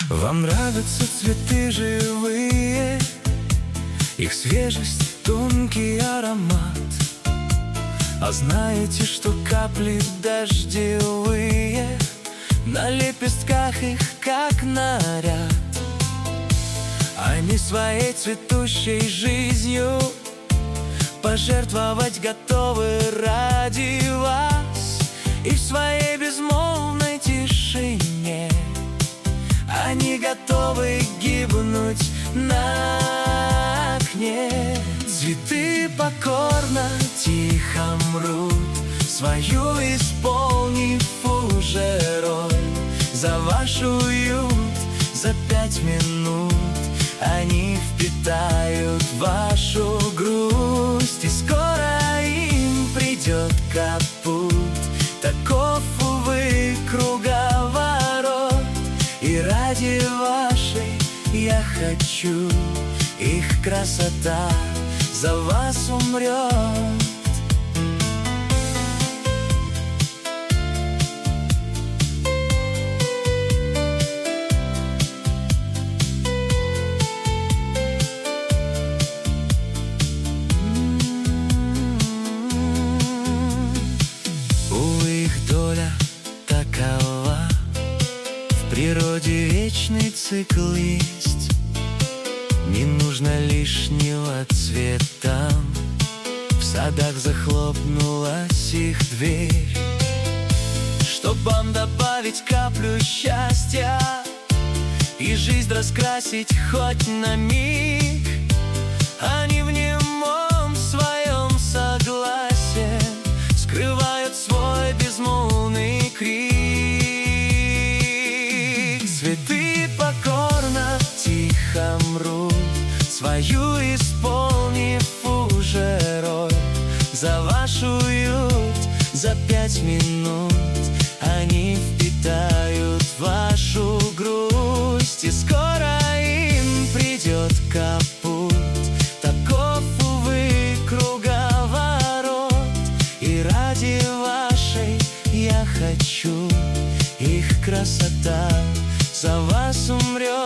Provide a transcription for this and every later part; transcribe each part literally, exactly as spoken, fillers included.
Вам нравятся цветы живые, их свежесть, тонкий аромат. А знаете, что капли дождевые на лепестках их как наряд? Они своей цветущей жизнью пожертвовать готовы ради вас. И в своей безмолвной тишине они готовы гибнуть на окне. Цветы покорно, тихо мрут, свою исполнив уже роль. За ваш уют, за пять минут они впитают вашу грусть. И скоро им придет капут, таков, увы, круговорот. И ради вашей я хочу, их красота за вас умрет. Увы, их доля такова, в природе вечный цикл есть. Не нужно лишнего цвета, в садах захлопнулась их дверь. Чтоб вам добавить каплю счастья и жизнь раскрасить хоть на миг, они в немом своем согласии скрывают свой безмолвный крик. Цветы покорно, тихо мрут, свою исполнив уже роль. За ваш уют, за пять минут они впитают вашу грусть. И скоро им придет капут, таков, увы, круговорот. И ради вашей я хочу, их красота за вас умрет.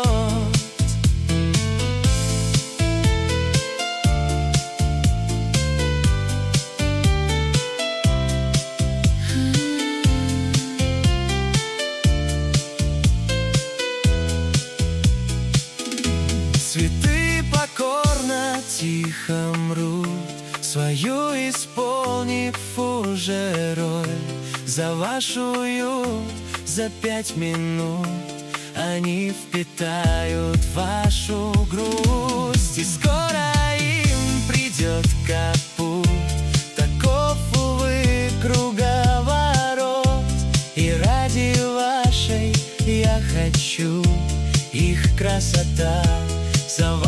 Цветы покорно, тихо мрут, свою исполнив уже роль. За ваш уют, за пять минут они впитают вашу грусть. И скоро им придет капут, таков, увы, круговорот. И ради вашей я хочу, их красота за